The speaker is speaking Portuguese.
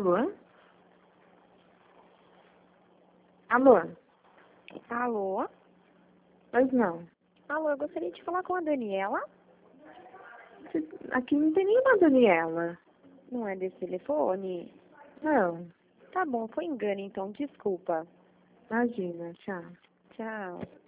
Alô? Alô? Alô? Pois não. Alô, eu gostaria de falar com a Daniela. Aqui não tem nenhuma Daniela. Não é desse telefone? Não. Tá bom, foi engano então, desculpa. Imagina, tchau. Tchau.